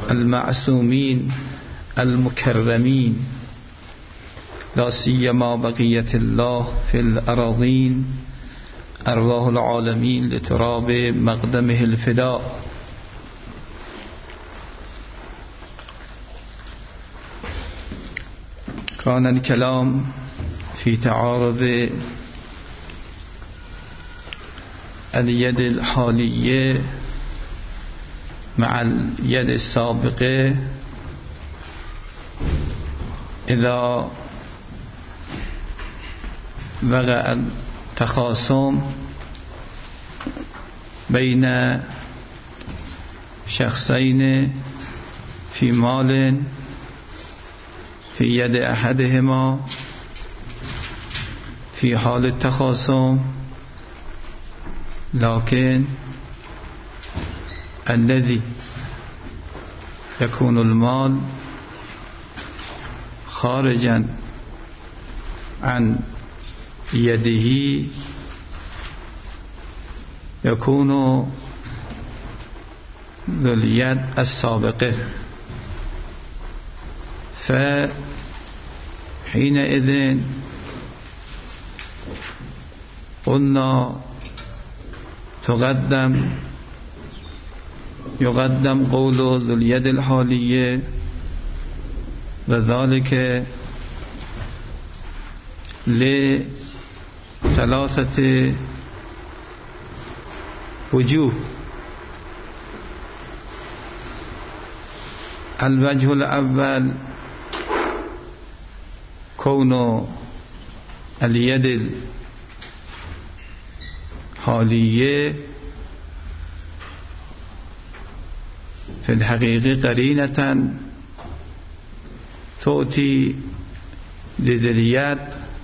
المعصومين المكرمين لا سيما بقية الله في الأراضين أرواح العالمين لتراب مقدمه الفداء. كان الكلام في تعارض اليد الحالية مع اليد السابقة إذا وقع التخاصم بين شخصين في مال في يد أحدهما في حال التخاصم، لكن الذي يكون المال خارجا عن يده يكون ذو اليد السابقة، فحينئذ قلنا يقدم قول ذو اليد الحالية، وذلك لثلاثة وجوه. الوجه الأول كون اليد الحالية في الحقيقة قرينة تؤتي لذي اليد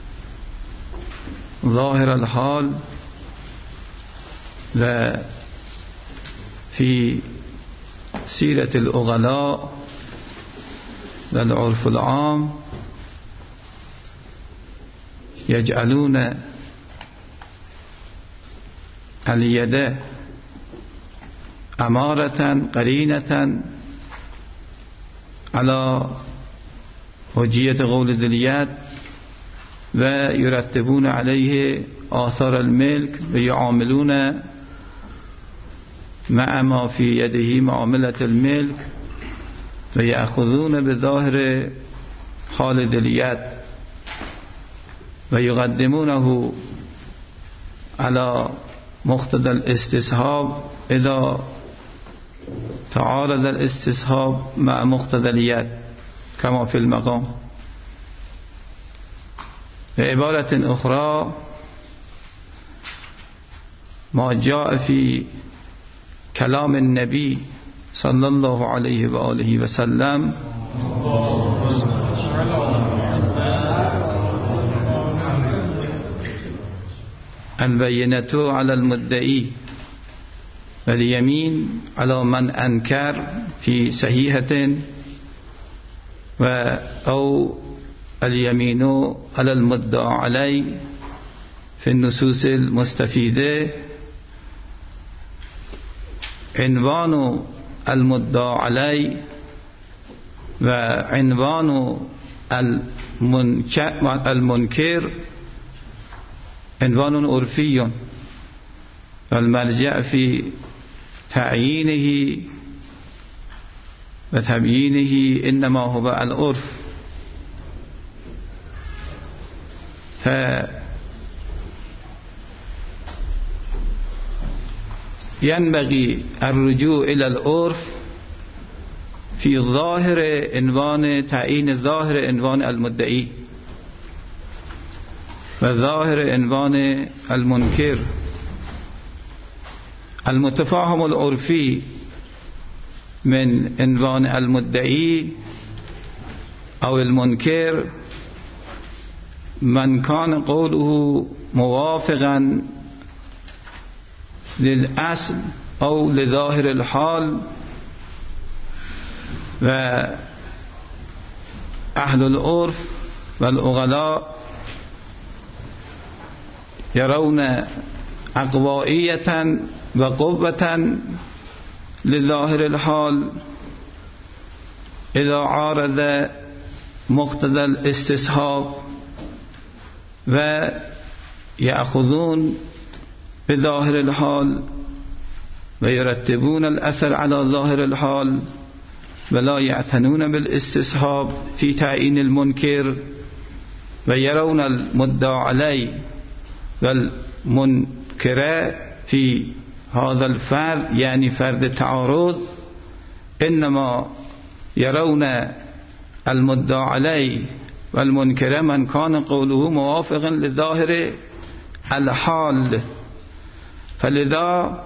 ظاهر الحال، وفي سيرة الأغلاء والعرف العام يجعلون اليد أمارة قرينة على وجية قول ذي اليد، ويرتبون عليه آثار الملك ويعاملون مع ما في يده معاملة الملك، ويأخذون بظاهر حال ذي اليد ويقدمونه على مقتضى الاستصحاب إذا تعارض الاستصحاب مع مقتضى اليد كما في المقام. بعبارة أخرى ما جاء في كلام النبي صلى الله عليه وآله وسلم البينة على المدعي واليمين على من أنكر في صحيحة، أو اليمين على المدعى عليه في النصوص المستفيدة. عنوان المدعى عليه وعنوان المنكر عنوان عرفي، والمرجع في تعيينه وتبيينه إنما هو العرف. فينبغي الرجوع إلى العرف في ظاهر عنوان تعيين ظاهر عنوان المدعي وظاهر عنوان المنكر. المتفاهم العرفي من عنوان المدعي أو المنكر من كان قوله موافقا للأصل أو لظاهر الحال، وأهل العرف والعقلاء يرون عقوائية وقوة لظاهر الحال اذا عارض مقتضى الاستصحاب و يأخذون بظاهر الحال و يرتبون الأثر على ظاهر الحال ولا يعتنون بالاستصحاب في تعيين المنكر و يرون المدعى عليه والمنكر في هذا الفرد يعني فرد التعارض إنما يرون المدعى عليه والمنكر من كان قوله موافقا لظاهر الحال. فلذا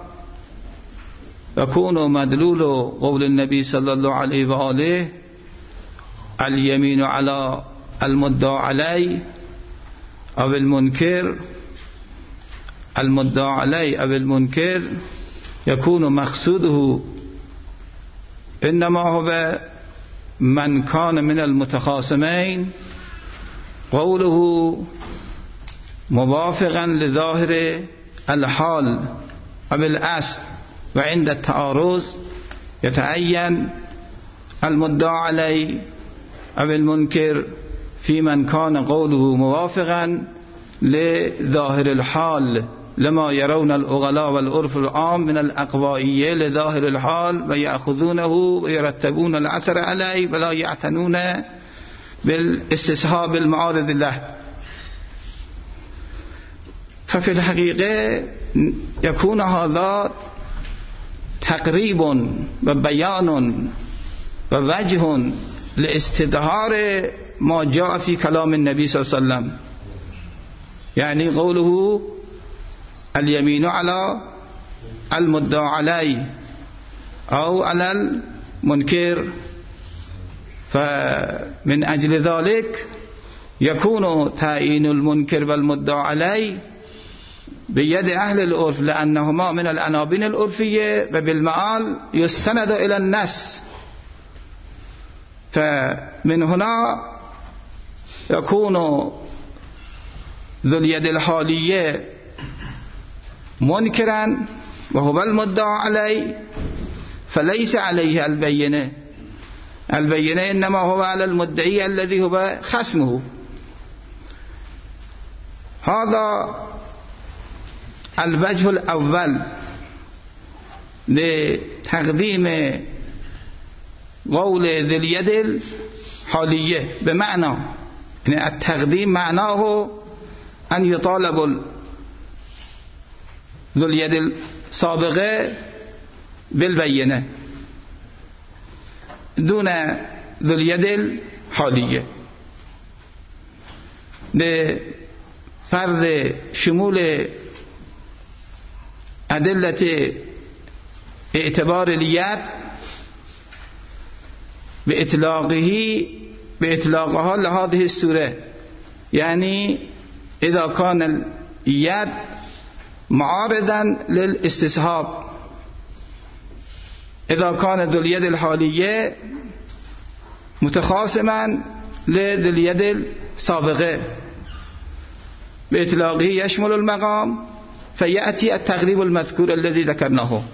يكون مدلول قول النبي صلى الله عليه وآله اليمين على المدعى عليه أو المنكر، المدعى عليه أو المنكر يكون مقصوده إنما هو من كان من المتخاصمين قوله موافقا لظاهر الحال أو الأصل، وعند التعارض يتعين المدعى عليه أو المنكر في من كان قوله موافقا لظاهر الحال لما يرون الأغلاء والعرف العام من الأقوائية لظاهر الحال ويأخذونه ويرتبون الأثر عليه ولا يعتنون بالاستصحاب المعارض له. ففي الحقيقة يكون هذا تقريب وبيان ووجه لاستظهار ما جاء في كلام النبي صلى الله عليه وسلم، يعني قوله اليمين على المدعى عليه أو على المنكر. فمن أجل ذلك يكون تعيين المنكر والمدعى عليه بيد أهل العرف لأنهما من العناوين العرفية وبالمعال يستند إلى النص. فمن هنا يكون ذو اليد الحالية منكرا وهو المدعى عليه فليس عليه البينة، البينة إنما هو على المدعي الذي هو خصمه. هذا الوجه الأول لتقديم قول ذي اليد الحالية، بمعنى يعني التقديم معناه أن يطالب ذو اليد السابقة بالبينة دون ذو اليد الحالية لفرض شمول أدلة اعتبار اليد بإطلاقها لهذه السورة. يعني إذا كان اليد معارضا للاستصحاب، إذا كان ذو اليد الحالية متخاصما لذو اليد السابقة بإطلاقه يشمل المقام، فيأتي التقريب المذكور الذي ذكرناه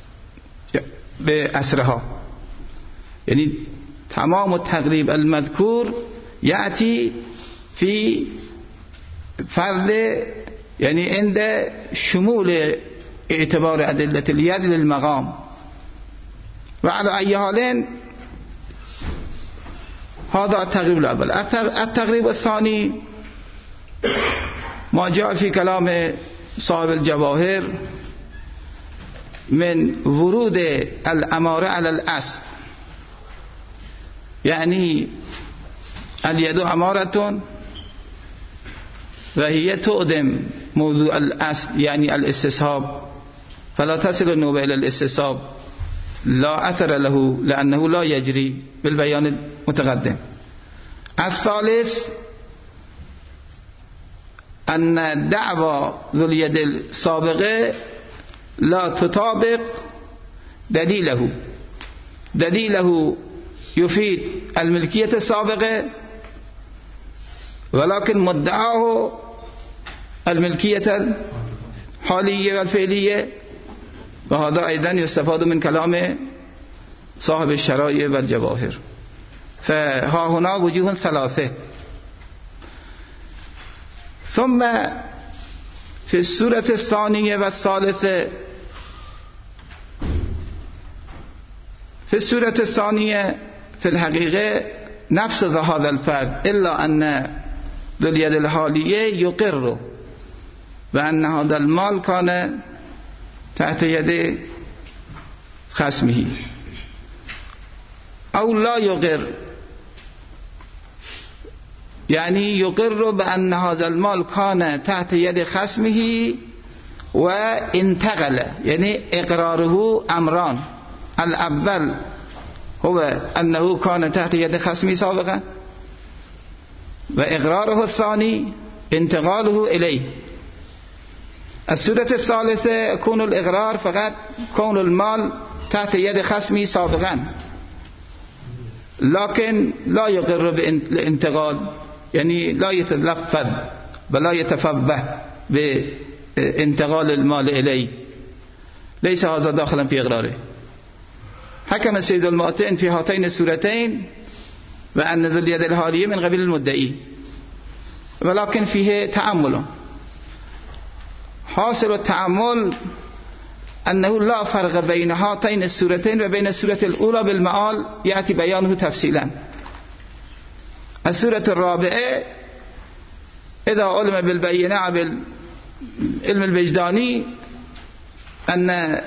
بأسرها. يعني تمام التقريب المذكور يأتي في فرض يعني عند شمول اعتبار أدلة اليد للمقام. وعلى أي حال هذا التقريب الأول. التقريب الثاني ما جاء في كلام صاحب الجواهر من ورود الأمارة على الأصل، يعني اليد أمارة وهي تقدم موضوع الأصل يعني الاستصحاب، فلا تصل النوبة إلى الاستصحاب، لا أثر له لأنه لا يجري بالبيان المتقدم. الثالث أن دعوى ذو اليد السابقة لا تطابق دليله يفيد الملكية السابقة ولكن مدعاه الملكية الحالية والفعلية. وهذا أيضا يستفاد من كلام صاحب الشرائع والجواهر. فها هنا وجوه ثلاثه. ثم في السورة الثانية والثالثة، في السورة الثانية في الحقيقة نفس هذا الفرد، إلا أن ذو اليد الحالية يقر بأن هذا المال كان تحت يد خصمه، أو لا يقر، يعني يقر بأن هذا المال كان تحت يد خصمه وانتقل. يعني إقراره أمران، الأول هو أنه كان تحت يد خصمه سابقا، وإقراره الثاني انتقاله إليه. السورة الثالثة يكون الإقرار فقط كون المال تحت يد خصمه سابقا، لكن لا يقر بالانتقال، يعني لا يتلفظ ولا يتفوه بانتقال المال إليه، ليس هذا داخلا في إقراره. حكم سيد المعتين في هاتين السورتين بأن ذو اليد الحالية من قبيل المدعي، ولكن فيه تأمل. حاصل التأمل أنه لا فرق بين هاتين السورتين وبين السورة الأولى بالمعال، يأتي بيانه تفصيلا. السورة الرابعة إذا علم بالبينة بالعلم الوجداني أن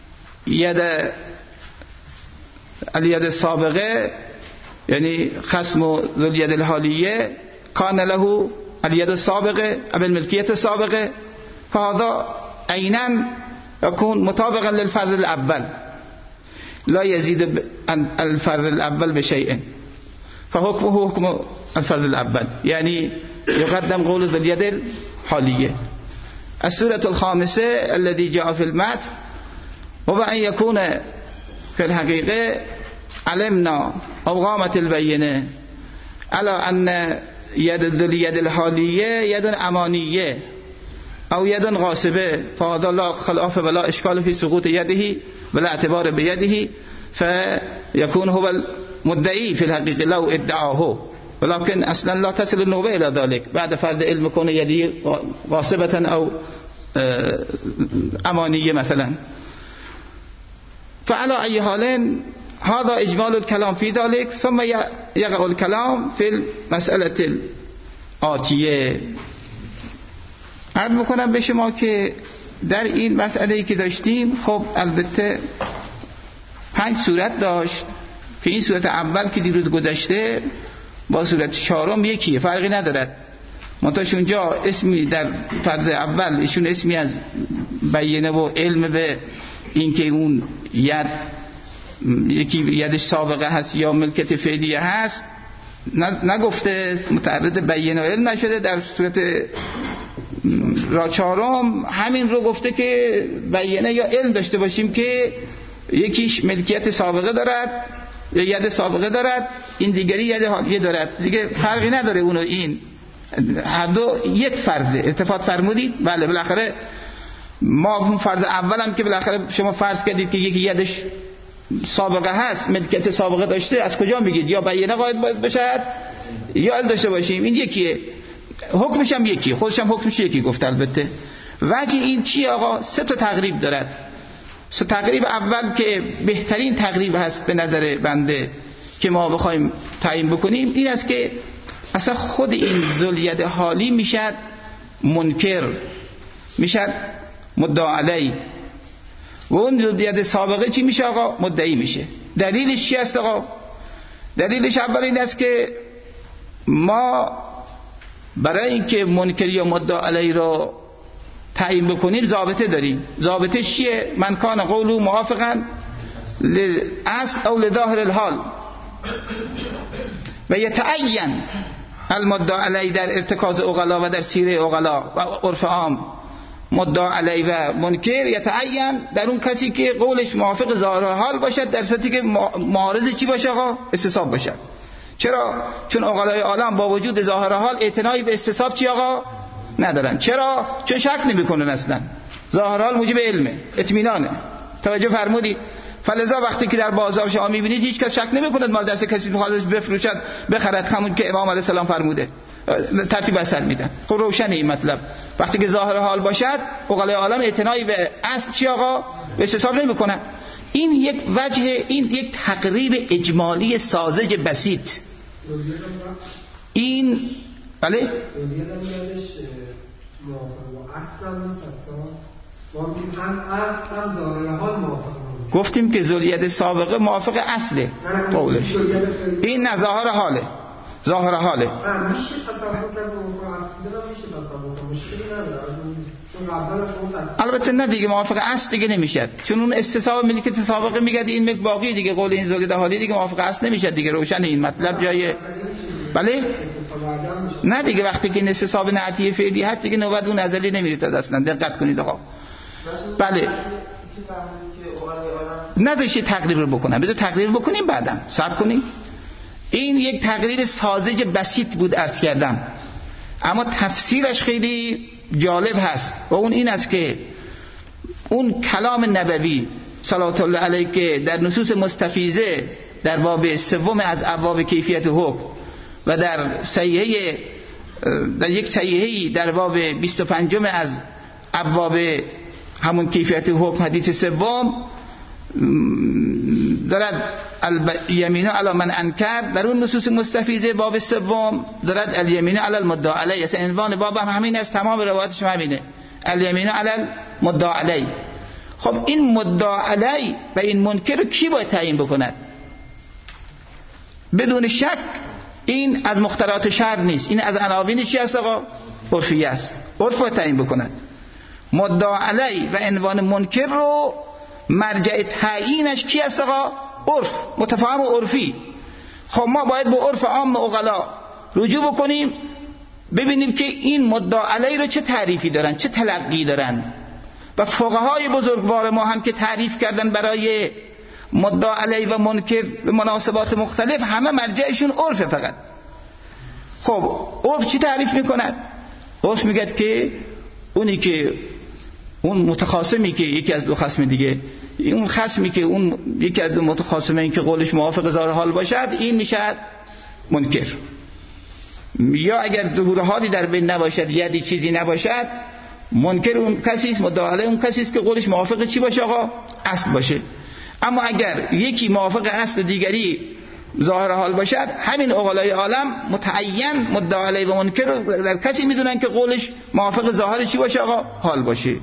اليد السابقة يعني خصم ذو اليد الحالية كان له اليد السابقة أو الملكية السابقة، فهذا عينا يكون مطابقا للفرد الأول، لا يزيد عن الفرد الأول بشيء، فحكمه حكم الفرد الأول، يعني يقدم قول ذو اليد الحالية. السورة الخامسة الذي جاء في المتن هو أن يكون في الحقيقة علمنا أو قامت البينة على أن يد ذو اليد الحالية يد أمانية أو يد غاصبة، فهذا لا خلاف ولا إشكال في سقوط يده ولا اعتبار بيده، فيكون هو المدعي في الحقيقة لو ادعاه، ولكن أصلا لا تصل النوبة إلى ذلك بعد فرض علم كون يده غاصبة أو أمانية مثلا. فعلى أي حال هذا إجمال الكلام في ذلك. ثم يقع الكلام في المسألة الآتية. عرض بکنم به شما که در این مسئله‌ای که داشتیم خب البته 5 صورت داشت. که این صورت اول که دیروز گذشته با صورت چهارم یکیه، فرقی ندارد. منتها اونجا اسمی در فرض اول ایشون اسمی از بیانه و علم به این که اون یکی یدش سابقه هست یا ملکت فعلیه هست نگفته، متعرض بیانه و علم نشده. در صورت را چهارم همین رو گفته که بیانه یا علم داشته باشیم که یکیش ملکیت سابقه دارد یا ید سابقه دارد، این دیگری ید حالیه دارد، دیگه فرقی نداره اون و این، هر دو یک فرضه. اتفاق فرمودید؟ بله. بالاخره ما اون فرض اولم که بالاخره شما فرض کردید که یکی یدش سابقه هست، ملکیت سابقه داشته، از کجا میگید؟ یا بیانه قاید باید بشد یا علم داشته باشیم، این یکیه، حکمش هم یکی، خودش هم حکمش یکی گفت. البته وجه این چی آقا؟ 3 تا تقریب دارد. تقریب اول که بهترین تقریب هست به نظر بنده که ما بخوایم تعیین بکنیم این است که اصلا خود این ذوالید حالی میشد منکر، میشد مدعا علی، و اون ذوالید سابقه چی میشه آقا؟ مدعی میشه. دلیلش چی است آقا؟ دلیلش اول این است که ما برای اینکه منکر یا مدعا علی را تعیین بکنیم ضابطه داریم. ضابطه چیه؟ من کان قولو موافقا للاصل او لظاهر الحال و یتعین المدعا علی در ارتکاز عقلا و در سیره عقلا و عرف عام. مدعا علی و منکر یتعین در اون کسی که قولش موافق ظاهر الحال باشد، در صورتی که معارض چی باشه آقا؟ استصحاب باشد. چرا؟ چون عقلای عالم با وجود ظاهر حال اعتنایی به استصحاب چی آقا؟ ندارن. چرا؟ چون شک نمیکنن اصلا. ظاهر حال موجب علمه، اطمینانه. توجه فرمودی؟ فلذا وقتی که در بازار شما میبینید هیچ کس شک نمی‌کند مال دست کسی می‌خواد بفروشد بخرد، همون که امام علیه السلام فرموده ترتیب اثر میدن. خب روشن این مطلب. وقتی که ظاهر حال باشد عقلای عالم اعتنایی به اصل چی آقا به حساب نمی‌کنن. این یک وجه، این یک تقریب اجمالی ساذج بسیط. این بله گفتیم که ذوالید سابقه موافق اصله قولش، این نه ظاهر حاله، ظاهر حاله. میشه تصور کرد موافق اصل میشه تصور کرد، مشکلی نداره. چون قبلا شما البته نه دیگه موافق اصل دیگه نمیشد، چون اون استصحاب ملکیت سابقه میگه این باقی دیگه قول این ذوالید حالی دیگه موافق اصل نمیشد دیگه. روشن این مطلب جای بله نه دیگه وقتی که استصحاب نعتی فعلی هست دیگه نوبت اون ازلی نمیرسد اصلا. دقت کنید آقا. بله نداشته تقریر رو بکنم، بذار تقریر بکنیم بعدم صبر کنید. این یک تقریر ساذج بسیط بود عرض کردم، اما تفسیرش خیلی جالب هست و اون این است که اون کلام نبوی صلوات الله علیه که در نصوص مستفیضه در باب سوم از ابواب کیفیت حکم و در صحیحه در یک صحیحه‌ای در باب 25 از ابواب همون کیفیت حکم حدیث سوم دارد الیمین علی من انکر، در اون نصوص مستفیضه باب سوم دارد الیمین علی المدعی علیه. اصلا عنوان باب هم همین است، تمام روایتش همینه، الیمین علی المدعی علیه. خب این مدعی علیه و این منکر رو کی باید تعیین بکند؟ بدون شک این از مخترعات شرع نیست، این از عناوین چی است آقا؟ عرفی است. عرف باید تعیین بکند. مدعی علیه و عنوان منکر رو مرجع تعیینش کی است آقا؟ عرف، متفاهم و عرفی. خب ما باید به عرف عام عقلا رجوع بکنیم ببینیم که این مدعی علیه رو چه تعریفی دارن، چه تلقی دارن. و فقهای بزرگوار ما هم که تعریف کردن برای مدعی علیه و منکر به مناسبات مختلف، همه مرجعشون عرف فقط. خب عرف چی تعریف میکند؟ عرف میگه که اونی که اون متخاصمی که یکی از دو خصم دیگه، اون خصمی که اون یکی از دو متخاصمین که قولش موافق ظاهر حال باشد این میشد منکر. یا اگر ظهور حالی در بین نباشد، یادی چیزی نباشد، منکر اون کسی است، مدعی علیه اون کسی است که قولش موافق چی باشه آقا؟ اصل باشه. اما اگر یکی موافق اصل دیگری ظاهر حال باشد، همین عقلای عالم متعین مدعی علیه و منکر رو در کسی میدونن که قولش موافق ظاهر چی باشه آقا؟ حال باشه.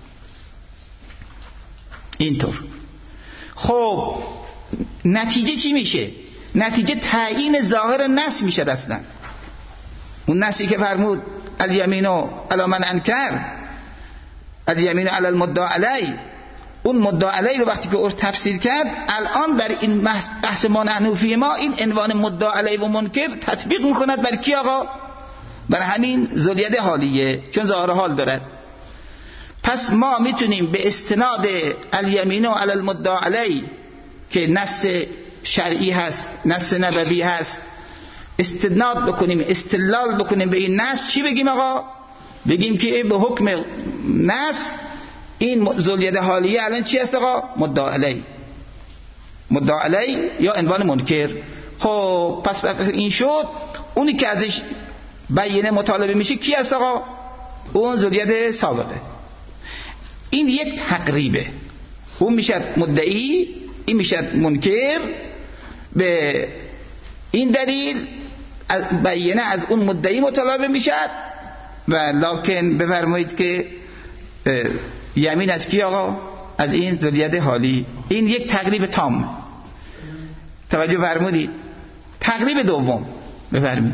اینطور. خب نتیجه چی میشه؟ نتیجه تعیین ظاهر نص میشه. اصلا اون نصی که فرمود الیمینو علی من انکر، الیمینو علی المدعی علیه، اون مدعی علیه رو وقتی که عرف تفسیر کرد، الان در این بحث ما نحنوفی ما این عنوان مدعی علیه و منکر تطبیق میکند بر کی آقا؟ بر همین ذوالید حالیه، چون ظاهر حال دارد. پس ما میتونیم به استناد الیمینو علی المدعی علیه که نص شرعی هست، نص نبوی هست، استناد بکنیم، استدلال بکنیم به این نص. چی بگیم آقا؟ بگیم که به حکم نص این ذوالید حالیه الان چی است آقا؟ مدعی علیه، مدعی علیه یا عنوان منکر. خب پس این شد اونی که ازش بیانه مطالبه میشه کی است آقا؟ اون ذوالید سابقه. این یک تقریبه، اون میشد مدعی، این میشد منکر. به این دلیل بیانه از اون مدعی مطالبه میشد. و لکن بفرمایید که یمین از کی آقا؟ از این ذوالید حالی. این یک تقریب تام. توجه فرمودید؟ تقریب دوم بفرمایید.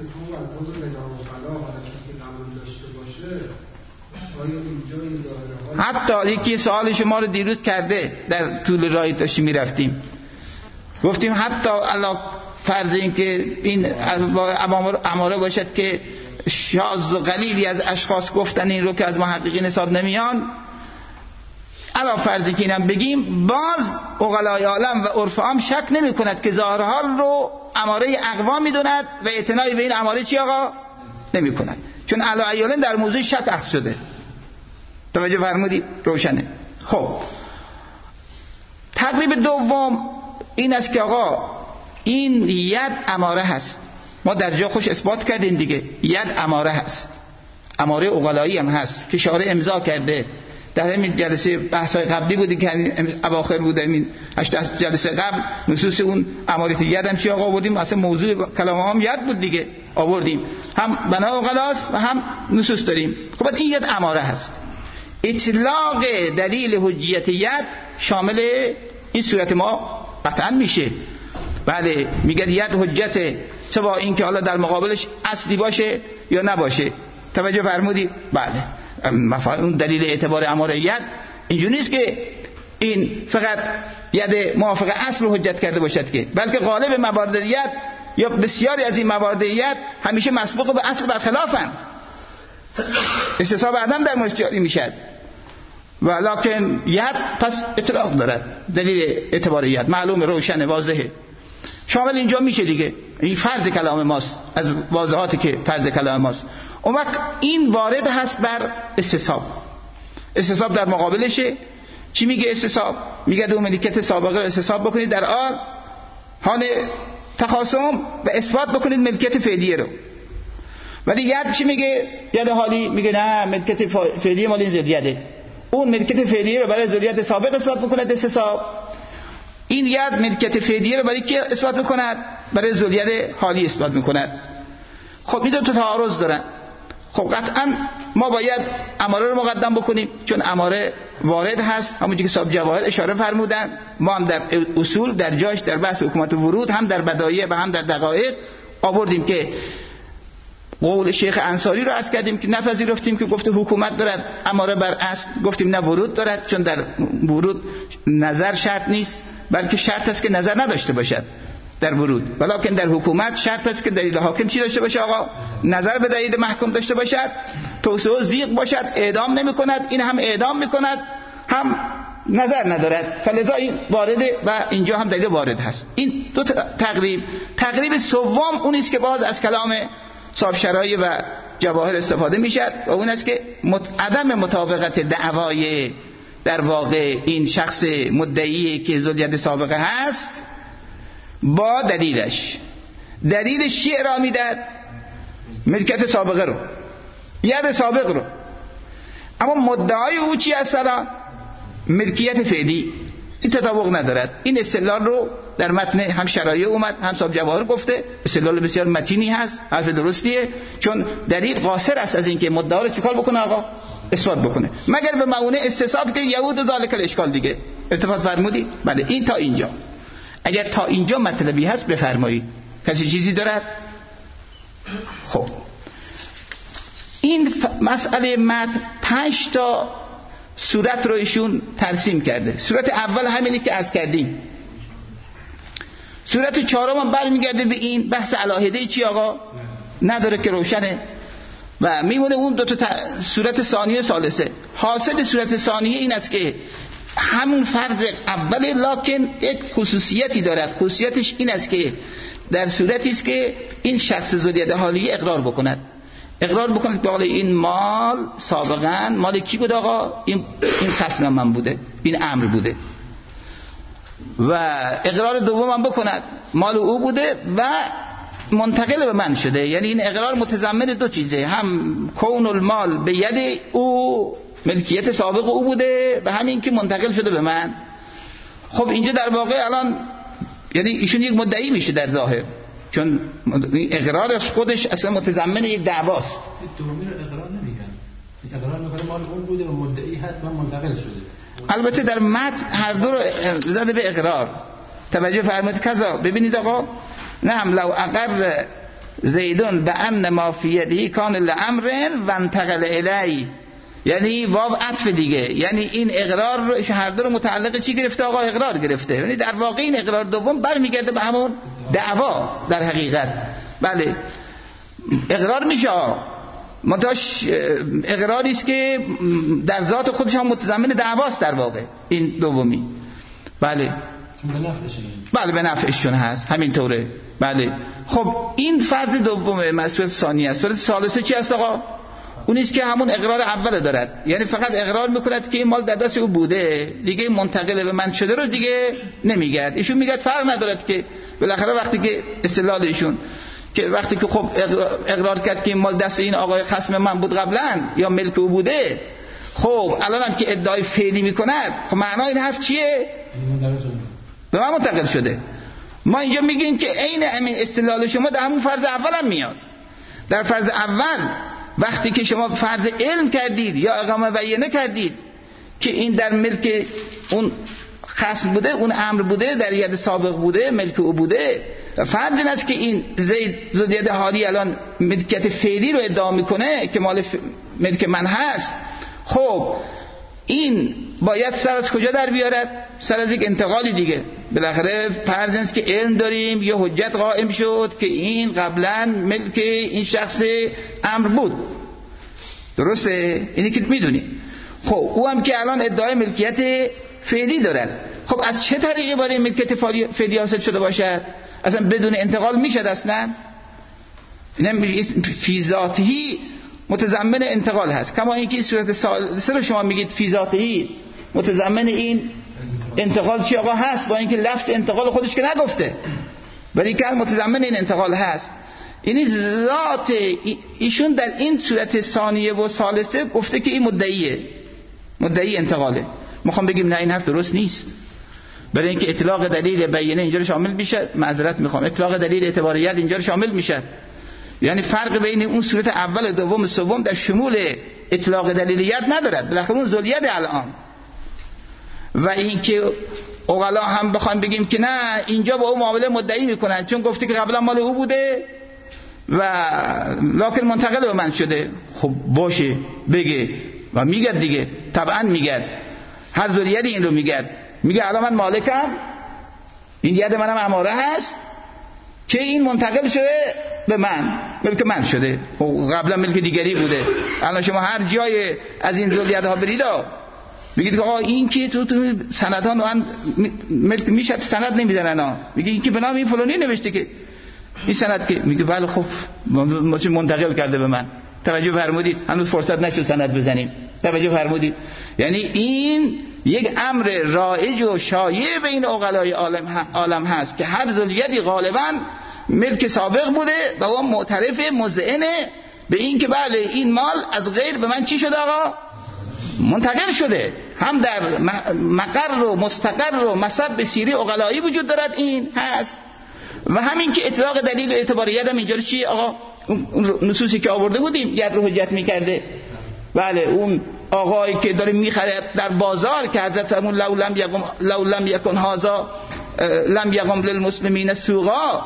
حتی یکی سوال شما رو دیروز کرده در طول راهی داشتیم میرفتیم، گفتیم حتی الله فرض این که این اماره باشد که شاذ و قلیلی از اشخاص گفتن این رو که از محققین حساب نمیان، علا فرضی که اینم بگیم، باز عقلای عالم و عرف عام شک نمی کند که ظاهر حال رو اماره اقوام می دوند و اعتنایی به این اماره چی آقا؟ نمی کند، چون علا ایالن در موضوع شک اخذ شده. توجه فرمودید؟ روشنه. خب تقریب دوم این است که آقا این ید اماره هست. ما در جا خوش اثبات کردیم دیگه، ید اماره هست، اماره عقلایی هم هست که شارع امضا کرده. در همین جلسه بحث‌های قبلی بودی که اواخر بوده، این 8 جلسه قبل نصوص اون اماره ید هم چی آقا آوردیم، اصلا موضوع کلام هم ید بود دیگه، آوردیم هم بنا عقلاست و هم نصوص داریم. خب این ید اماره هست. اطلاق دلیل حجیت ید شامل این صورت ما قطعا میشه. بله میگه ید حجت، چه با این که حالا در مقابلش اصلی باشه یا نباشه. توجه فرمودید؟ بله اون دلیل اعتبار اماره ید اینجوری نیست که این فقط ید موافق اصل رو حجت کرده باشد که، بلکه غالب موارد ید یا بسیاری از این موارد ید همیشه مسبوق به اصل برخلافن، استصحاب عدم در موردش جاری میشد. ولکن ید پس اطلاق دارد، دلیل اعتبار ید معلوم، روشن، واضحه، شامل اینجا میشه دیگه. این فرض کلام ماست، از واضحاتی که فرض کلام ماست. اون وقت این وارد هست بر استصحاب. استصحاب در مقابلشه. چی میگه استصحاب؟ میگه دو ملکیت سابقه رو استصحاب بکنید در حال تخاصم و اثبات بکنید ملکیت فعلیه رو. ولی ید چی میگه؟ ید حالی میگه نه، ملکیت فعلیه مال این ذریعه، اون ملکیت فعلیه رو برای ذریعه سابق اثبات بکند استصحاب. این ید ملکیت فعلیه رو برای کی اثبات میکند؟ برای ذریعه حالی اثبات میکند. خب این دو تا تعارض دارن. خب قطعا ما باید اماره رو مقدم بکنیم، چون اماره وارد هست، همونجوری که صاحب جواهر اشاره فرمودن. ما هم در اصول در جاش در بحث حکومت و ورود هم در بدایع و هم در دقایق آوردیم که قول شیخ انصاری رو عرض کردیم که نپذیرفتیم که گفته حکومت دارد اماره بر اصل، گفتیم نه ورود دارد، چون در ورود نظر شرط نیست، بلکه شرط است که نظر نداشته باشد در ورود. ولکن در حکومت شرط است که دلیل حاکم چی داشته باشه آقا؟ نظر به دلیل محکوم داشته باشد، توسعه و ضیق باشد، اعدام نمی کند، این هم اعدام می کند هم نظر ندارد، فلذا این وارده و اینجا هم دلیل وارد هست. این دو تقریب سوم اون است که باز از کلام صاحب شرایع و جواهر استفاده می شد و اون است که عدم مطابقت دعوای در واقع این شخص مدعی که ذوالید سابقه هست با دلیلش چی ارائه میداد؟ ملکیت سابقه رو، ید سابق رو. اما مدعای او چی اصلا؟ ملکیت فعلی. این تطابق ندارد. این استدلال رو در متن هم شرایع اومد، هم صاحب جواهر گفته، استدلال بسیار متینی هست، حرف درستیه، چون دلیل قاصر است از اینکه مدعا رو چیکار بکنه آقا؟ اثبات بکنه، مگر به معونه استصحاب که یهود و ذالک الاشکال دیگه. اتفاق فرمودید؟ بله این تا اینجا. اگر تا اینجا مطلبی هست بفرمایید. کسی چیزی دارد؟ خب این مسئله متن 5 تا صورت رو ایشون ترسیم کرده. صورت اول همینی که عرض کردیم. صورت چهارم هم برمیگرده به این بحث علاهده چی آقا؟ نداره که روشنه و میمونه اون دو تا صورت ثانیه ثالثه. حاصل صورت ثانیه این است که همون فرض اول لکن یک خصوصیتی دارد. خصوصیتش این است که در صورتی است که این شخص ذوالید حالی اقرار بکند که این مال سابقا مال کی بود آقا؟ این خصم من بوده، این امر بوده. و اقرار دوم هم بکند مال او بوده و منتقل به من شده. یعنی این اقرار متضمن دو چیزه، هم کون المال به ید او، ملکیت سابق او بوده، و همین که منتقل شده به من. خب اینجا در واقع الان یعنی ایشون یک مدعی میشه در ظاهر، چون اقرارش خودش اصلا متضمن یک دعواست. دومی رو اقرار نمیگن، اقرار میکنه مال اون بوده و مدعی هست من منتقل شده. البته در متن هر دو رو زده به اقرار. توجه فرمایید کذا. ببینید آقا، نعم لو اقر زیدون به ان ما فی یده کان لامر و انتقل الی، یعنی واو عطف دیگه، یعنی این اقرار رو هر دو رو متعلق چی گرفته آقا؟ اقرار گرفته. یعنی در واقع این اقرار دوم برمیگرده به همون دعوا در حقیقت. بله اقرار میشه، منتهاش اقراری است که در ذات خودش هم متضمن دعواست در واقع این دومی. بله به نفعشون هست، همینطوره. بله خب این فرض دومه. مسئله ثانیه است. فرض ثالثه چی است آقا؟ اون نیست که همون اقرار اول دارد، یعنی فقط اقرار میکند که این مال در دست او بوده، دیگه منتقل به من شده رو دیگه نمیگه. ایشون میگه فرق ندارد که بالاخره وقتی که استدلال ایشون که وقتی که خب اقرار کرد که این مال دست این آقای خصم من بود قبلا یا ملک او بوده، خب الان هم که ادعای فعلی میکند، خب معنای این حرف چیه؟ به من منتقل شده. ما اینجا میگیم که عین همین استدلال شما در همون فرض اول هم میاد. در فرض اول وقتی که شما فرض علم کردید یا اقامه بیانه کردید که این در ملک اون خصم بوده، اون امر بوده، در ید سابق بوده، ملک او بوده، فرض این است که این زید ذوالید حالی الان ملکیت فعلی رو ادعا میکنه که مال ملک من هست، خب این باید سر از کجا در بیارد؟ سر از یک انتقالی دیگه. بالاخره فرض است که علم داریم، یه حجت قائم شد که این قبلا ملک این شخص امر بود، درسته؟ اینی که میدونیم. خب او هم که الان ادعای ملکیت فعلی دارد، خب از چه طریقی باید این ملکیت فعلی حاصل شده باشد؟ اصلا بدون انتقال میشد اصلا؟ فی ذاتی متضمن انتقال هست، کما اینکه این صورت سالسه رو شما میگید فی ذاتی متضمن این انتقال چی آقا هست، با اینکه لفظ انتقال خودش که نگفته، ولی که متضمن این انتقال هست. یعنی ذات ایشون در این صورت ثانیه و ثالثه گفته که این مدعی انتقاله. میخوام بگیم نه، این حرف درست نیست، برای اینکه اطلاق دلیل بیانه اینجا شامل میشه. معذرت میخوام، اطلاق دلیل اعتباریت اینجا شامل میشه. یعنی فرق بین اون صورت اول دوم سوم در شمول اطلاق دلیلیت ندارد، بالاخره اون ذلیت الان. و اینکه عقلا هم بخوایم بگیم که نه اینجا با او معامله مدعی میکنن چون گفته که قبلا مال او بوده و لکن منتقل به من شده، خب باشه بگه و میگه دیگه، طبعا میگه، هر ذلیت این رو میگه الان من مالکم، این ید منم اماره هست که این منتقل شده به من، ملک من شده، قبلا ملک دیگری بوده. الان شما هر جای از این ذلیت ها برید میگید که آقا این که تو سندها من ملک میشه، سند نمیزنن ها، میگه این که به نام این فلانی نوشته که این سند که، میگه بله خب منتقل کرده به من. توجه فرمودید؟ هنوز فرصت نشد سند بزنیم. توجه فرمودید؟ یعنی این یک امر رایج و شایع بین عقلای عالم هست که هر ذلیتی غالبا ملک سابق بوده و اون معترف مذعنه به این که بله این مال از غیر به من چی شده آقا؟ منتقل شده. هم در مقر و مستقر و مصب سیری عقلایی وجود دارد این هست، و همین که اطلاق دلیل و اعتباریت هم اینجا چی آقا؟ اون نصوصی که آورده بودیم ید رو حجت میکرده. بله اون آقایی که داره میخره در بازار که حضرت همون لو لم یکن هذا لم یقم للمسلمین سوقا.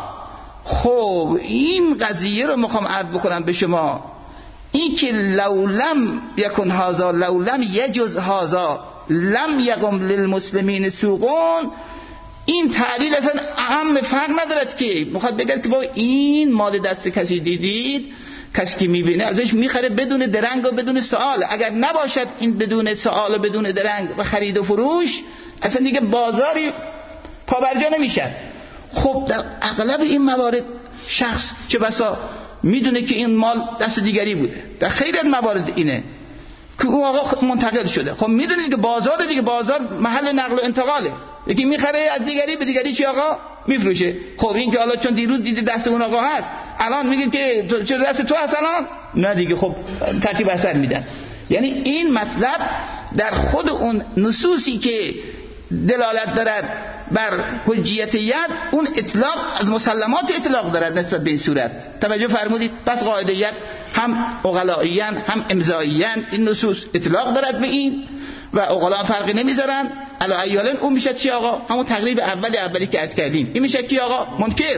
خب این قضیه رو میخوام عرض بکنم به شما، این که لو لم یکن هذا لو لم یجز هذا لم یقم للمسلمین سوقون، این تعلیل اصلا اهم فرق ندارد که میخواد بگه که با این مال دست کسی دیدید، کسی که میبینه ازش میخره بدون درنگ و بدون سوال. اگر نباشد این بدون سوال و بدون درنگ و خرید و فروش، اصلا دیگه بازاری پابرجا نمیشه. خب در اغلب این موارد شخص چه بسا میدونه که این مال دست دیگری بوده، در خیلی از موارد اینه که او آقا منتقل شده. خب میدونید که بازار دیگه، بازار محل نقل و انتقاله، یکی میخره از دیگری به دیگری چی آقا میفروشه. خب این که حالا چون دیروز دیده دست اون آقا هست الان میگه که چه دست تو هست الان؟ نه دیگه، خب ترتیب اثر میدن. یعنی این مطلب در خود اون نصوصی که دلالت دارد بر حجیت ید، اون اطلاق از مسلمات اطلاق دارد نسبت به این صورت. توجه فرمودید؟ پس قاعده ید هم عقلائیان هم امضائیان، این نصوص اطلاق دارد به این و عقلا فرقی نمیذارن. علی ایالن اون میشه چی آقا؟ همون تقریب اولی که عرض کردیم. این میشه کی آقا؟ منکر.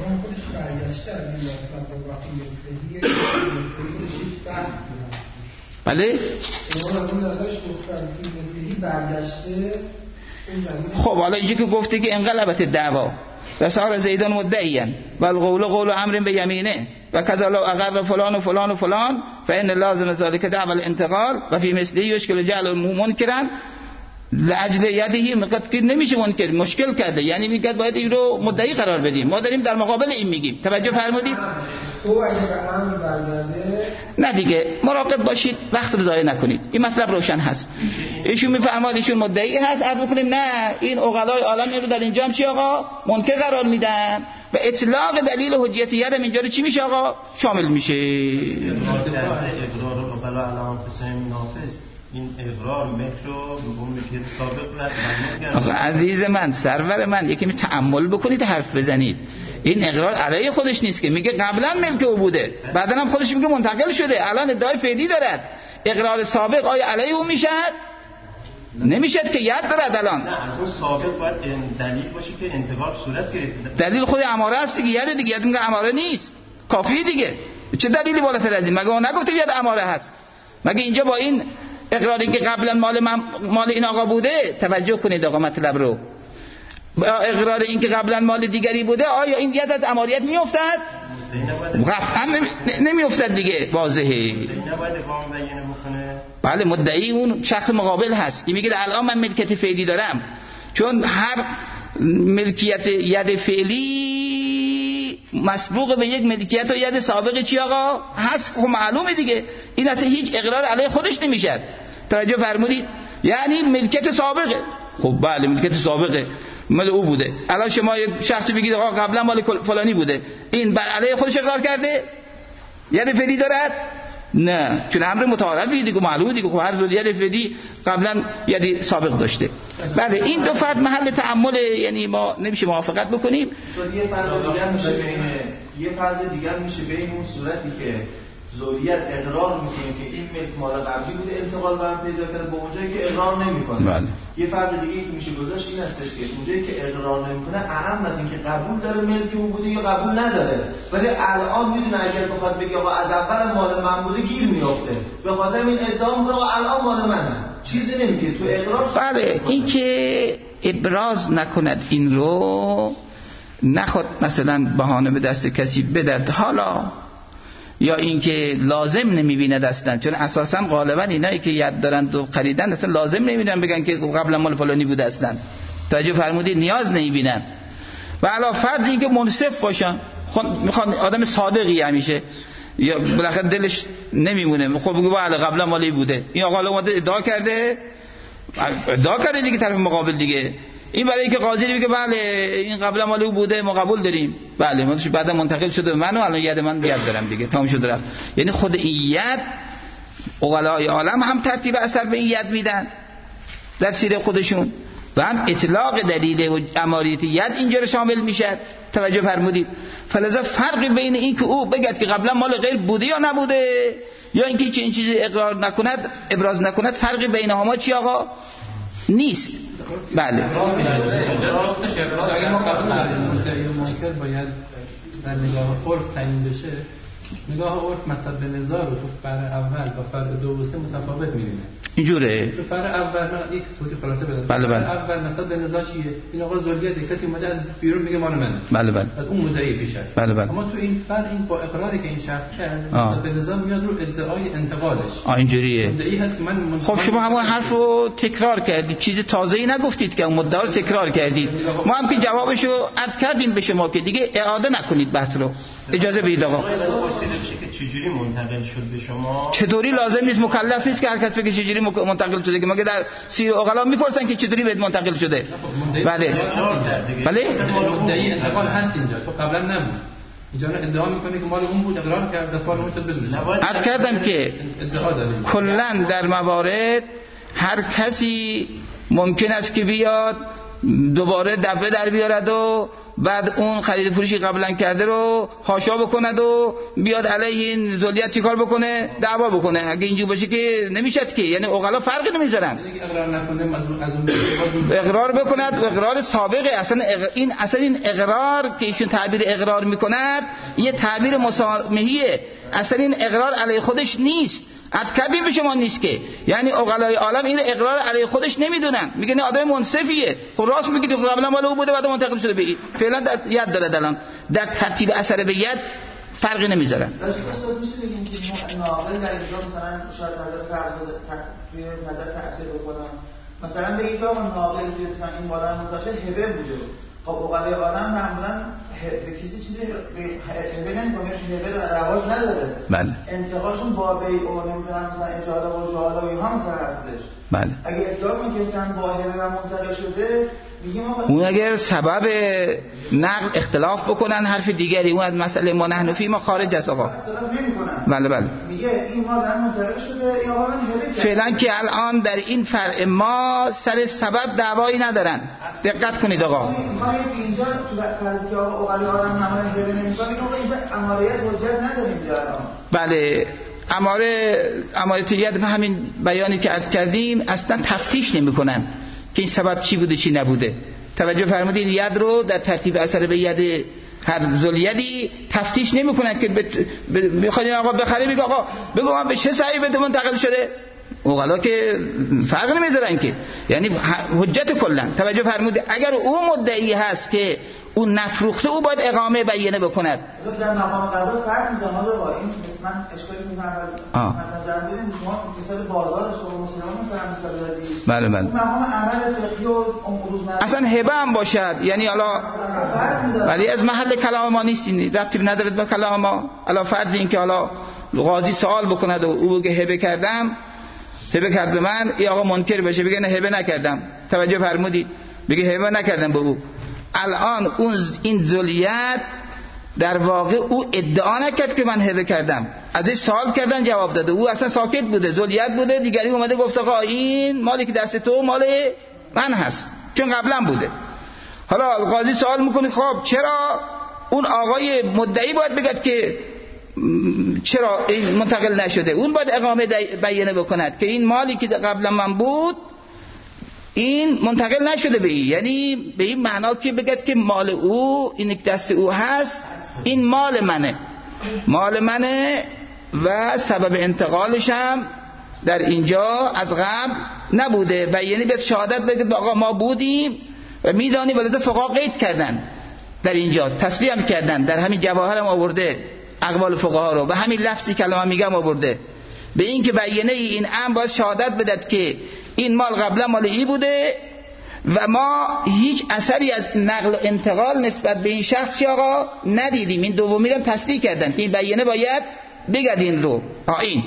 بله. خب حالا اینجا که گفته که انقلبت دعوا و صار زیدان مدعیان و القول قول امر به یمینه و کذا لو اقر فلان و فلان و فلان فان لازم ذلك دعوى الانتقال و فی مثله یشکل جعل منکرا لاجل یده. مقد نمیشه منکر، مشکل کرده، یعنی میگه باید این رو مدعی قرار بدیم، ما داریم در مقابل این میگیم. توجه فرمودید؟ تو اگه به امر برگرده نه دیگه مراقب باشید، وقت رو ضایع نکنید. این مطلب روشن هست. ایشون میفرماد ایشون مدعی هست، عرض بکنیم نه، این عقلای عالم رو در اینجا هم چی آقا منکر قرار میدن و اطلاق دلیل حجیتیت هم اینجا رو چی میشه آقا شامل میشه. اقرار عقلا علام قسم نافذ، این اقرار مکرو به که سابق آقا عزیز من، سرور من، یکی می تأمل بکنید حرف بزنید. این اقرار علیه خودش نیست که میگه قبلا ملک او بوده، بعدا هم خودش میگه منتقل شده، الان ادعای فعلی دارد. اقرار سابق آیا علیه او میشد؟ نمیشد که ید دارد الان. نه، از اون سابق باید دلیل باشه که انتقال صورت گرفته. دلیل خود اماره است دیگه، ید دیگه، ید میگه اماره نیست، کافیه دیگه. چه دلیلی بالاتر از این؟ مگه اون نگفته ید اماره هست؟ مگه اینجا با این اقراری که قبلا مال این آقا بوده، توجه کنید آقا مطلب رو، با اقرار این که قبلا مال دیگری بوده، آیا این ید از اماریت میافتد؟ قطعا نمیافتد دیگه، واضحه. نباید اقام بیانه بکنه. بله، مدعی اون شخص مقابل هست که میگه الان من ملکیت فعلی دارم، چون هر ملکیت ید فعلی مسبوق به یک ملکیت و ید سابق چی آقا هست. خب معلومه دیگه، این اصلا هیچ اقرار علیه خودش نمیشد. توجه فرمودید؟ یعنی ملکیت سابقه. خب بله، ملکیت سابقه، مال او بوده. الان شما یک شخصی بگید آقا قبلا مال فلانی بوده، این بر علیه خودش اقرار کرده؟ ید فعلی دارد؟ نه، چون امر متعارفی دیگه، معلومه دیگه. خب هر ید فعلی قبلا ید سابق داشته. بله، این دو فرد محل تأمل، یعنی ما نمیشه موافقت بکنیم. یه فرد دیگر میشه بین اون صورتی که زوجیت اقرار میکنه که این ملک مال قبلی بوده، انتقال به هم پیدا کرده، با اونجایی که اقرار نمیکنه. بله. یه فرد دیگه که میشه گذاشت این هستش که اونجایی که اقرار نمیکنه، اهم از این که قبول داره ملک اون بوده یا قبول نداره، ولی الان میدونه اگر بخواد بگه آقا از اول مال من بوده گیر میافته، به خاطر این ادعا میکنه آقا الان مال منه، چیزی نمیگه تو اقرار. بله، این که ابراز نکند، این رو نخواد مثلا بهانه به دست کسی بدد، حالا یا اینکه لازم نمیبیند اصلا، چون اساسا غالبا اینایی که ید دارن و خریدن اصلا لازم نمیبینن بگن که قبلا مال فلانی بوده اصلا. توجه فرمودید؟ نیاز نمیبینن. و علاوه فرض این که منصف باشن، میخوان آدم صادقی همیشه، یا بالاخره دلش نمیمونه، خب بگو بله قبلا مالی بوده، این آقا اومده ادعا کرده دیگه، طرف مقابل دیگه. این برای اینکه قاضی میگه بله این قبلا مال او بوده، ما قبول داریم، بله مالش بعدا منتقل شده به من و الان ید من ید دارم دیگه، تمام شد رفت. یعنی خود این ید عقلای عالم هم ترتیب اثر به این ید میدن در سیر خودشون، و هم اطلاق دلیل و اماریت ید اینجا رو شامل میشه. توجه فرمودید؟ فلذا فرقی بین این که او بگد که قبلا مال غیر بوده یا نبوده، یا اینکه چه این چیزی اقرار نکند، ابراز نکند، فرقی بینهما چی آقا نیست. بله. اگه ما قبول نداریم مدعی و منکر باید در نگاه عرف تعیین بشه، نگاه عرف مثلا به نظر رو تو فرع اول با فرع دو و سه متفاوت می‌بینه. اینجوره. تو فرع اول من یک توضیح خلاصه بدم. بله بله. اول مثلا به نظر چیه؟ این آقا زوجیت کسی اومده از بیرون میگه مال منه. بله بله. از اون مدعی پیشه. بله بله. اما تو این فرع این با اقراری که این شخص کرد، به نظر میاد رو ادعای انتقالش. اینجوریه. مدعی هست که من خب شما همون حرف رو تکرار کردید، چیز تازه‌ای نگفتید که اون مدعا رو تکرار کردید. ما هم که جوابشو عرض کردیم به شما که دیگه اعاده نکنید بحث رو. اجازه بدید آقا. چجوری منتقل شد به شما؟ چطوری لازم نیست، مکلف نیست که هر کس بگه چجوری منتقل شده، که مگه در سیر عقلا میپرسن که چطوری بهت منتقل شده؟ بله بله. مدعی انتقال هست اینجا، تو قبلا نبود، اینجا ادعا میکنه که مال اون بود، اقرار کرد، دست مال اون شد بدونش. عرض کردم که کلا در موارد هر کسی ممکن است که بیاد دوباره دفعه در بیارد و بعد اون خرید فروشی قبلا کرده رو حاشا بکند و بیاد علیه این ذلیت چیکار بکنه؟ دعوا بکنه. اگه اینجوری باشه که نمیشد که، یعنی عقلا فرقی نمیذارن. اقرار نکنه از اون اقرار بکند و اقرار سابقه. اصلا این اقرار که ایشون تعبیر اقرار میکند یه تعبیر مسامحیه، اصلا این اقرار علیه خودش نیست. از کردیم به شما نیست که، یعنی عقلای عالم این اقرار علیه خودش نمیدونن، میگن آدم منصفیه. خب راست میگید، قبلا مال او بوده بعد منتقل شده به این، فعلا ید داره الان در ترتیب اثر به ید فرقی نمیذارن. استاد میشه بگیم که ناقل در اینجا مثلا شاید نظر تأثیر بکنه، مثلا بگید که ناقل که مثلا این بالا متوجه هبه بوده، خب عقلای عالم معمولا به کسی چیزی هبه نمی‌کنه، هبه رواج نداره. بله. انتقالشون با بیع و نمیدونم مثلا اجاره و جعاله و اینها مثلا هستش. بله. اگه ادعا کنه که مثلا با هبه و منتقل شده، اون اگر سبب نقل اختلاف بکنن حرف دیگری، اون از مسئله ما نحن فی ما خارج است آقا. بله بله. میگه این ما در منتقل شده، این آقا من هبه کرد. فعلا که الان در این فرع ما سر سبب دعوایی ندارن. دقت کنید آقا. اینجا تو فرضی که آقا اوغلی آدم معمولا هبه نمی‌کنه، اینجا اماریت حجت نداره اینجا. بله. امارتیت به همین بیانی که عرض کردیم اصلا تفتیش نمی‌کنن که این سبب چی بوده چی نبوده. توجه فرمودید ید رو در ترتیب اثر به ید هر ذولیدی تفتیش نمی‌کنن که بخواد آقا بخره میگه آقا بگو من به چه صحیفه منتقل شده. اوغلا که فرق نمیذارن که، یعنی حجت کلا. توجه فرمودید اگر او مدعی هست که اون نفروخته، او باید اقامه بیانه بکند. در مقام قضا فرق می‌ذاره آقا. این من اشکالی می‌ذارم نظر بدیم شما مثال بازار سوق مسلمان مثلا مثال زدی. بله بله. اون مقام عمل فقهی و امروز اصلا هبه هم باشد، یعنی حالا ولی از محل کلام ما نیست، ربطی نداره به کلام ما. حالا فرض این که حالا قاضی سوال بکند و او بگه هبه کردم، هبه کرد به من، این آقا منکر بشه بگه نه هبه نکردم. توجه فرمودید بگه هبه نکردم به او. الان این ذولیت در واقع او ادعا نکرد که من هبه کردم، ازش سوال کردن جواب داده، او اصلا ساکت بوده، ذولیت بوده. دیگری اومده گفت آقا این مالی که دست تو مال من هست چون قبلا بوده. حالا قاضی سوال میکنه خب چرا اون آقای مدعی باید بگه که چرا این منتقل نشده؟ اون باید اقامه بیانه بکند که این مالی که قبلا من بود این منتقل نشده به این، یعنی به این معنا که بگد که مال او، این که دست او هست، این مال منه و سبب انتقالش هم در اینجا از قبل نبوده. بیانه بیاد شهادت بگد آقا ما بودیم و میدانی، ولی فقها قید کردن در اینجا، تصریح کردن، در همین جواهر هم آورده اقوال فقها رو، و همین لفظی که الان میگم آورده، به این که بیانه این امر باید شهادت بدد که این مال قبلا مال ای بوده و ما هیچ اثری از نقل و انتقال نسبت به این شخص آقا ندیدیم. این دومی رو تصدیق کردن که این بیانه باید بگد این رو این.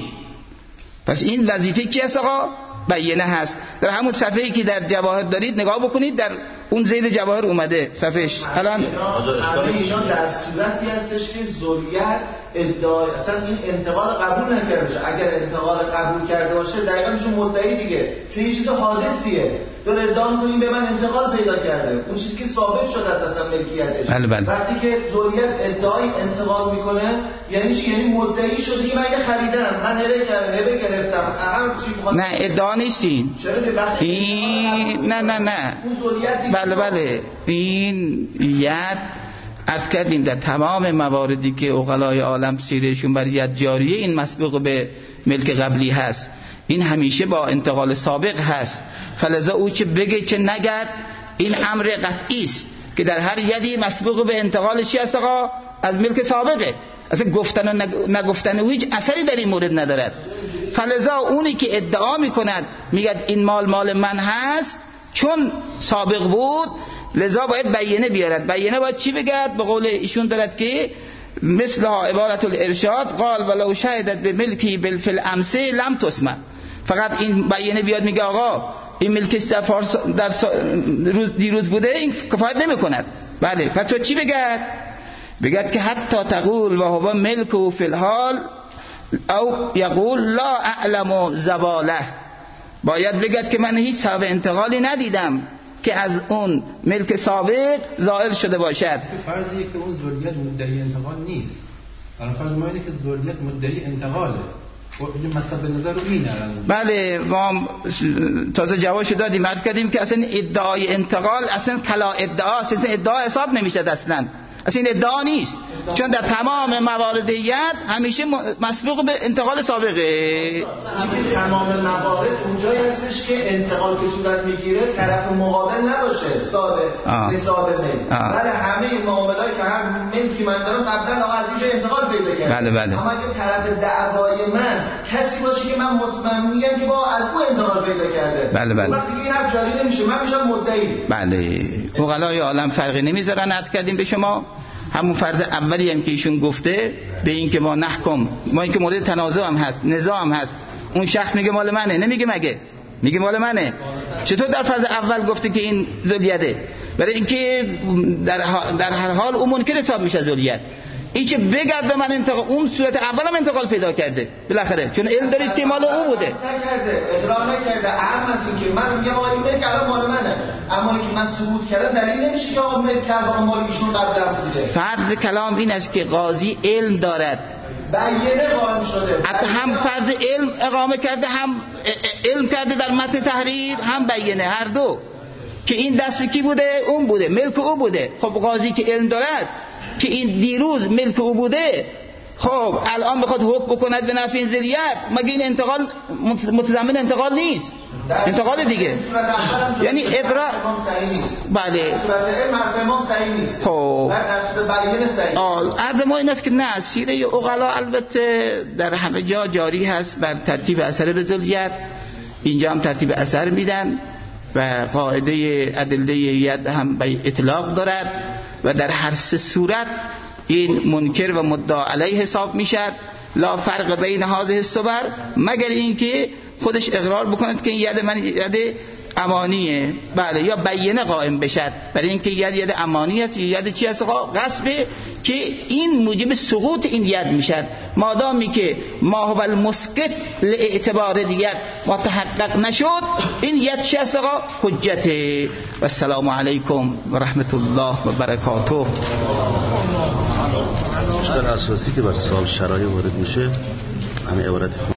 پس این وظیفه کی است آقا؟ بیانه هست. در همون صفحه‌ای که در جواهر دارید نگاه بکنید، در اون زیر جواهر اومده صفحهش. الان ایشان در صورتی هستش که ذولیت ادعای اصلا این انتقال قبول نکرده باشه. اگر انتقال قبول کرده باشه دقیقاً میشه مدعی دیگه، چون این چیز حادثیه. داره ادعا می‌کنه به من انتقال پیدا کرده، اون چیزی که ثابت شده است اصلا ملکیتش. بله. وقتی که ذولیت ادعای انتقال میکنه یعنی چی؟ یعنی مدعی شده که من اینو خریدم، من هبه گرفتم. نه ادعا نیستین. چرا به وقتی نه اون ذولیت بله این ید عرض کردیم در تمام مواردی که عقلای عالم سیرشون بر ید جاریه، این مسبوق به ملک قبلی هست، این همیشه با انتقال سابق هست. فلذا او که بگه که نگد، این امر قطعی است که در هر یدی مسبوق به انتقال چی است آقا؟ از ملک سابقه. اصلا گفتن و نگفتن او هیچ اثری در این مورد ندارد. فلذا اونی که ادعا میکند میگه این مال من هست چون سابق بود، لذا باید بیانه بیارد. بیانه باید چی بگد؟ به قول ایشون دارد که مثلها عبارت الارشاد قال ولو شهدت به ملکی بالفل امسه لم تسمع. فقط این بیانه بیاد میگه آقا این ملکی در دیروز بوده، این کفایت نمی کند. بله پس چی بگد؟ بگد که حتی تقول و هو ملک فی الحال او یقول لا اعلم زواله. باید بگد که من هیچ سبب انتقالی ندیدم که از اون ملک سابق زائل شده باشد. فرضی که اون ذولیت مدعی انتقال نیست، الان فرض ما اینه که ذولیت مدعی انتقاله، این مثلا به نظر رو اینه. بله ما تازه جوابشو دادیم، عرض کردیم که اصلا ادعای انتقال اصلا کلا ادعا، اصلا ادعا حساب نمیشه اصلا این ادعا نیست، چون در تمام موارد ید همیشه مسبوق به انتقال سابقه. تمام موارد اونجایی هستش که انتقال که صورت میگیره طرف مقابل نباشه حساب ملک. بله همه معامله‌ای که هر ملکی من دارم قبلا آقا از اینجا انتقال پیدا کرده. بله. اما اگه طرف دعوای من کسی باشه که من مطمئن میگم که با از اون انتقال پیدا کرده، بله. وقتی که این حرف جاری نمیشه من میشم مدعی. بله عقلای عالم فرقی نمیذارن. عرض کردیم به شما همون فرض اولی هم که ایشون گفته به این که ما نحکم، ما این که مورد تنازع هم هست، نزاع هم هست، اون شخص میگه مال منه، نمیگه مگه؟ میگه مال منه. چطور در فرض اول گفته که این ذلیته؟ برای اینکه در هر حال اون منکر حساب میشه ذلیت. این که بگرد به من انتقال، اون صورت اول هم انتقال پیدا کرده بالاخره، چون علم دارید که مال او بوده. نکرده، اقرار نکرده. اهم از این که من میگم آقا این ملک الان مال منه، اما اینکه من ثبوت کردم دلیل نمیشه که آقا ملک کرده مال ایشون قبلا بوده. فرض کلام این است که قاضی علم دارد، بیانه قائم شده، حتی هم فرض علم اقامه کرده، هم علم کرده در متن تحریر، هم بیانه، هر دو، که این دست کی بوده؟ اون بوده، ملک او بوده. خب قاضی که علم دارد که این دیروز ملک او بوده، خب الان بخواد حکم بکند به نفع این ذلیت، مگه این انتقال متضمن انتقال نیست؟ انتقال دیگه، یعنی اقرار. بله صورت علم حرف امام صحیح نیست. خب در صورت بیانه صحیح. عرض ما این است که نه، سیره عقلا البته در همه جا جاری هست بر ترتیب اثر به ذلیت، اینجا هم ترتیب اثر میدن و قاعده ادله ید هم به اطلاق دارد و در هر سه صورت این منکر و مدعا علیه حساب میشد. لا فرق بین هذه الصور، مگر اینکه خودش اقرار بکند که این ید من ید امانیه، بله، یا بیانه قائم بشد برای اینکه ید امانی است، یا ید چی است؟ غصبه، که این موجب سقوط این ید میشد. مادامی که ما هو المسقط لاعتبار دیت متحقق نشد، این ید چی است؟ حجته. و السلام علیکم و رحمت الله و برکاته. مشکل اساسی که بر سوال شرایع وارد میشه همین عبارت